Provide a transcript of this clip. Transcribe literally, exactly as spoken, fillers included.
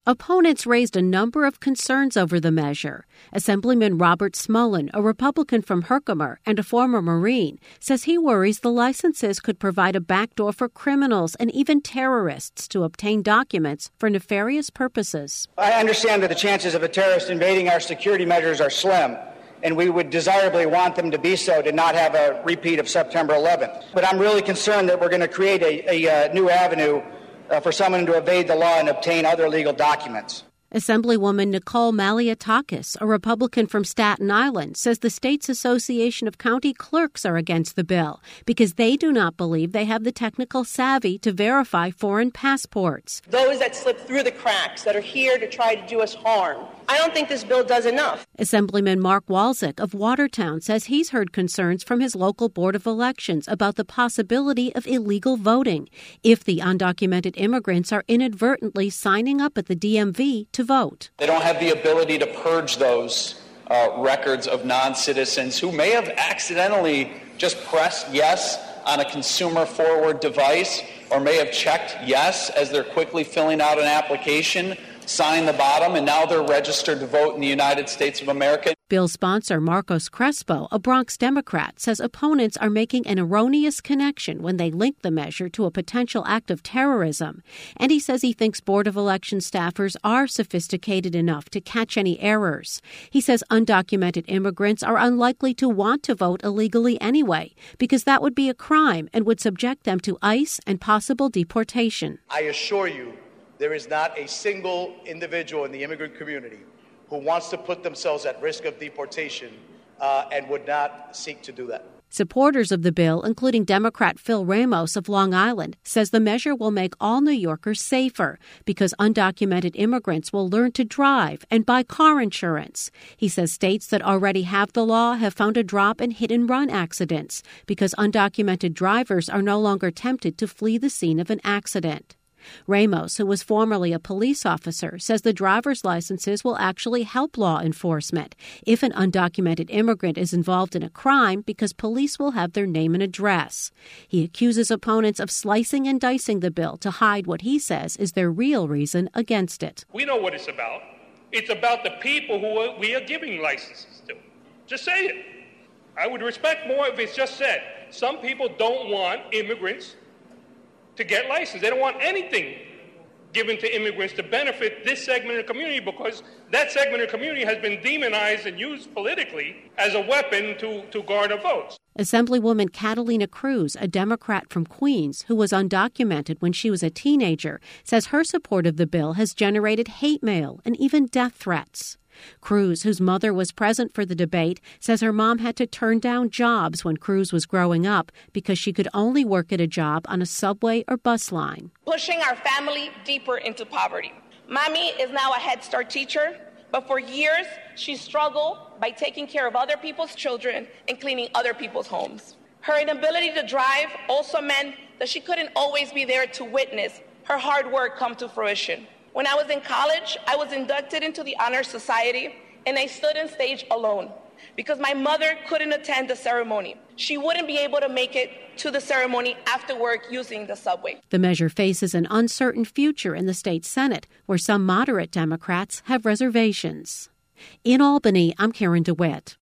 Opponents raised a number of concerns over the measure. Assemblyman Robert Smullen, a Republican from Herkimer and a former Marine, says he worries the licenses could provide a backdoor for criminals and even terrorists to obtain documents for nefarious purposes. I understand that the chances of a terrorist invading our security measures are slim, and we would desirably want them to be so to not have a repeat of September eleventh. But I'm really concerned that we're going to create a, a, a new avenue Uh, for someone to evade the law and obtain other legal documents. Assemblywoman Nicole Malliotakis, a Republican from Staten Island, says the state's Association of County Clerks are against the bill because they do not believe they have the technical savvy to verify foreign passports. Those that slip through the cracks, that are here to try to do us harm. I don't think this bill does enough. Assemblyman Mark Walczyk of Watertown says he's heard concerns from his local Board of Elections about the possibility of illegal voting if the undocumented immigrants are inadvertently signing up at the D M V to vote. They don't have the ability to purge those uh, records of non-citizens who may have accidentally just pressed yes on a consumer-forward device or may have checked yes as they're quickly filling out an application, signed the bottom, and now they're registered to vote in the United States of America. Bill sponsor Marcos Crespo, a Bronx Democrat, says opponents are making an erroneous connection when they link the measure to a potential act of terrorism. And he says he thinks Board of Election staffers are sophisticated enough to catch any errors. He says undocumented immigrants are unlikely to want to vote illegally anyway, because that would be a crime and would subject them to ICE and possible deportation. I assure you, there is not a single individual in the immigrant community who wants to put themselves at risk of deportation uh, and would not seek to do that. Supporters of the bill, including Democrat Phil Ramos of Long Island, says the measure will make all New Yorkers safer because undocumented immigrants will learn to drive and buy car insurance. He says states that already have the law have found a drop in hit-and-run accidents because undocumented drivers are no longer tempted to flee the scene of an accident. Ramos, who was formerly a police officer, says the driver's licenses will actually help law enforcement if an undocumented immigrant is involved in a crime because police will have their name and address. He accuses opponents of slicing and dicing the bill to hide what he says is their real reason against it. We know what it's about. It's about the people who we are giving licenses to. Just say it. I would respect more if it's just said. Some people don't want immigrants to get licensed. They don't want anything given to immigrants to benefit this segment of the community because that segment of the community has been demonized and used politically as a weapon to, to garner votes. Assemblywoman Catalina Cruz, a Democrat from Queens who was undocumented when she was a teenager, says her support of the bill has generated hate mail and even death threats. Cruz, whose mother was present for the debate, says her mom had to turn down jobs when Cruz was growing up because she could only work at a job on a subway or bus line. Pushing our family deeper into poverty. Mommy is now a Head Start teacher, but for years she struggled by taking care of other people's children and cleaning other people's homes. Her inability to drive also meant that she couldn't always be there to witness her hard work come to fruition. When I was in college, I was inducted into the Honor Society, and I stood on stage alone because my mother couldn't attend the ceremony. She wouldn't be able to make it to the ceremony after work using the subway. The measure faces an uncertain future in the state Senate, where some moderate Democrats have reservations. In Albany, I'm Karen DeWitt.